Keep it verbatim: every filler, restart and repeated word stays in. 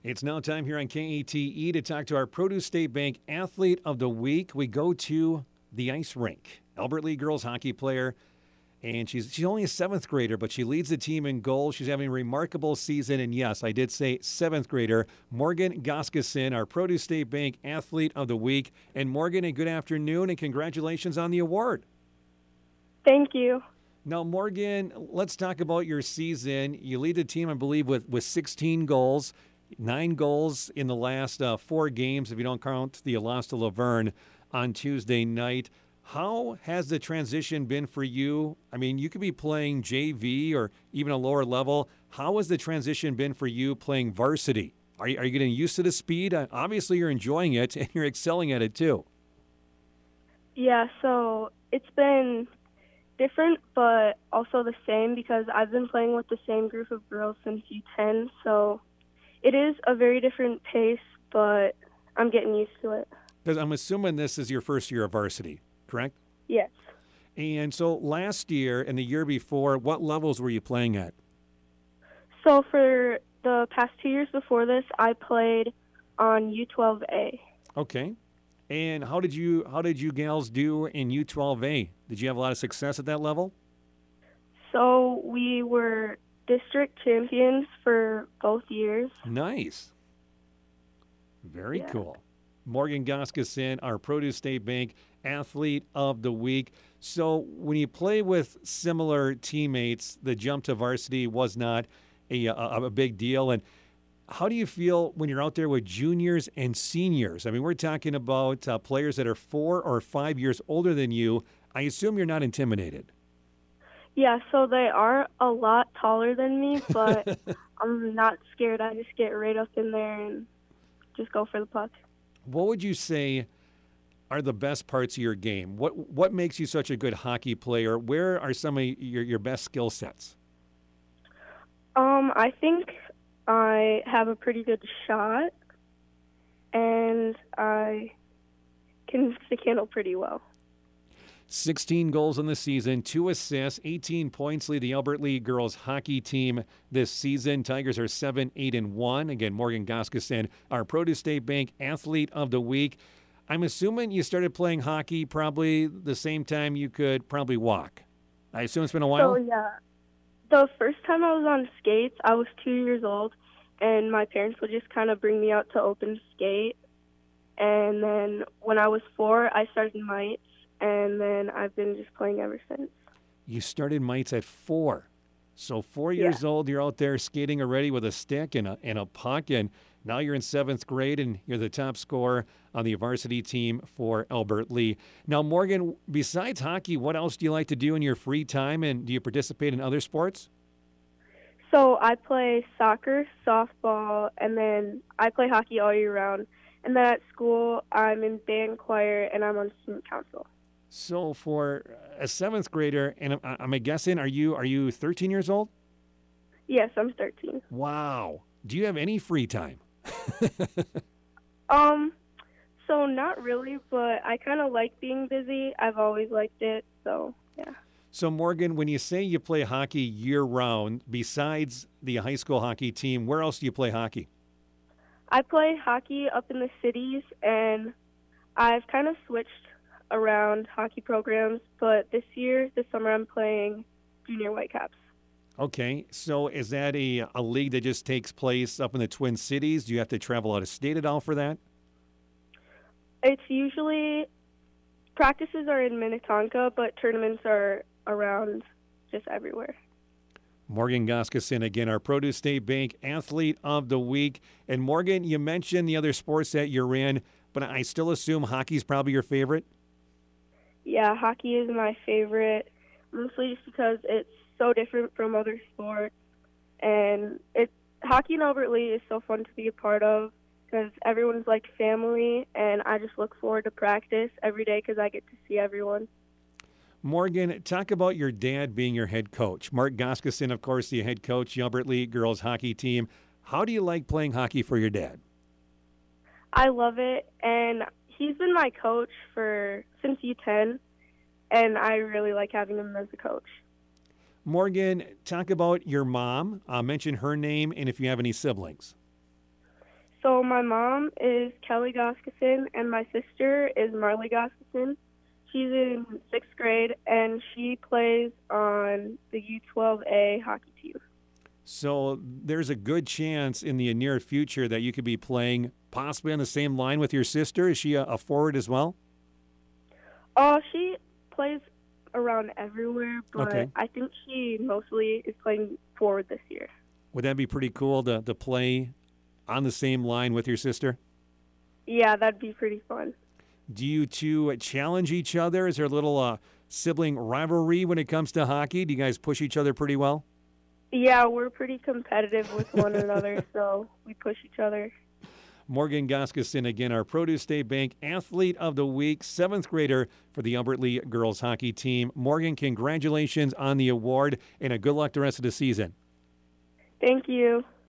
It's now time here on K A T E to talk to our Produce State Bank Athlete of the Week. We go to the ice rink. Albert Lea girls hockey player, and she's she's only a seventh grader, but she leads the team in goals. She's having a remarkable season, and yes, I did say seventh grader. Morgan Goskeson, our Produce State Bank Athlete of the Week. And Morgan, a good afternoon, and congratulations on the award. Thank you. Now, Morgan, let's talk about your season. You lead the team, I believe, with, with sixteen goals. Nine goals in the last uh, four games, if you don't count the loss to Laverne on Tuesday night. How has the transition been for you? I mean, you could be playing J V or even a lower level. How has the transition been for you playing varsity? Are you, are you getting used to the speed? Uh, obviously, you're enjoying it, and you're excelling at it, too. Yeah, so it's been different, but also the same because I've been playing with the same group of girls since U ten, so it is a very different pace, but I'm getting used to it. Because I'm assuming this is your first year of varsity, correct? Yes. And so last year and the year before, what levels were you playing at? So for the past two years before this, I played on U twelve A. Okay. And how did you how did you gals do in U twelve A? Did you have a lot of success at that level? So we were district champions for both years. Nice. Very yeah. cool. Morgan Goskeson, our Produce State Bank Athlete of the Week. So when you play with similar teammates, the jump to varsity was not a, a, a big deal. And how do you feel when you're out there with juniors and seniors? I mean, we're talking about uh, players that are four or five years older than you. I assume you're not intimidated. Yeah, so they are a lot taller than me, but I'm not scared. I just get right up in there and just go for the puck. What would you say are the best parts of your game? What what makes you such a good hockey player? Where are some of your, your best skill sets? Um, I think I have a pretty good shot, and I can stick handle pretty well. sixteen goals in the season, two assists, eighteen points lead the Albert Lea girls hockey team this season. Tigers are seven, eight, and one. Again, Morgan Goskeson, our Produce State Bank Athlete of the Week. I'm assuming you started playing hockey probably the same time you could probably walk. I assume it's been a while? So, yeah. The first time I was on skates, I was two years old, and my parents would just kind of bring me out to open skate. And then when I was four, I started mites. And then I've been just playing ever since. You started mites at four. So four years yeah. old, you're out there skating already with a stick and a, and a puck. And now you're in seventh grade and you're the top scorer on the varsity team for Albert Lea. Now, Morgan, besides hockey, what else do you like to do in your free time? And do you participate in other sports? So I play soccer, softball, and then I play hockey all year round. And then at school, I'm in band choir and I'm on student council. So for a seventh grader, and I'm guessing, are you are you thirteen years old? Yes, I'm thirteen. Wow. Do you have any free time? um, so not really, but I kind of like being busy. I've always liked it, so yeah. So Morgan, when you say you play hockey year-round, besides the high school hockey team, where else do you play hockey? I play hockey up in the cities, and I've kind of switched around hockey programs, but this year, this summer, I'm playing Junior Whitecaps. Okay, so is that a, a league that just takes place up in the Twin Cities? Do you have to travel out of state at all for that? It's usually, practices are in Minnetonka, but tournaments are around just everywhere. Morgan Goskeson, again, our Produce State Bank Athlete of the Week. And Morgan, you mentioned the other sports that you're in, but I still assume hockey's probably your favorite? Yeah, hockey is my favorite, mostly just because it's so different from other sports. And it, hockey in Albert Lea is so fun to be a part of because everyone's like family, and I just look forward to practice every day because I get to see everyone. Morgan, talk about your dad being your head coach. Mark Goskeson, of course, the head coach, the Albert Lea girls hockey team. How do you like playing hockey for your dad? I love it, and he's been my coach for since U ten, and I really like having him as a coach. Morgan, talk about your mom. Uh, mention her name and if you have any siblings. So my mom is Kelly Goskeson, and my sister is Marley Goskeson. She's in sixth grade, and she plays on the U twelve A hockey team. So there's a good chance in the near future that you could be playing possibly on the same line with your sister. Is she a, a forward as well? Oh, she plays around everywhere, but Okay. I think she mostly is playing forward this year. Would that be pretty cool to, to play on the same line with your sister? Yeah, that'd be pretty fun. Do you two challenge each other? Is there a little uh, sibling rivalry when it comes to hockey? Do you guys push each other pretty well? Yeah, we're pretty competitive with one another, so we push each other. Morgan Goskeson, again, our Produce State Bank Athlete of the Week, seventh grader for the Albert Lee girls hockey team. Morgan, congratulations on the award, and a good luck the rest of the season. Thank you.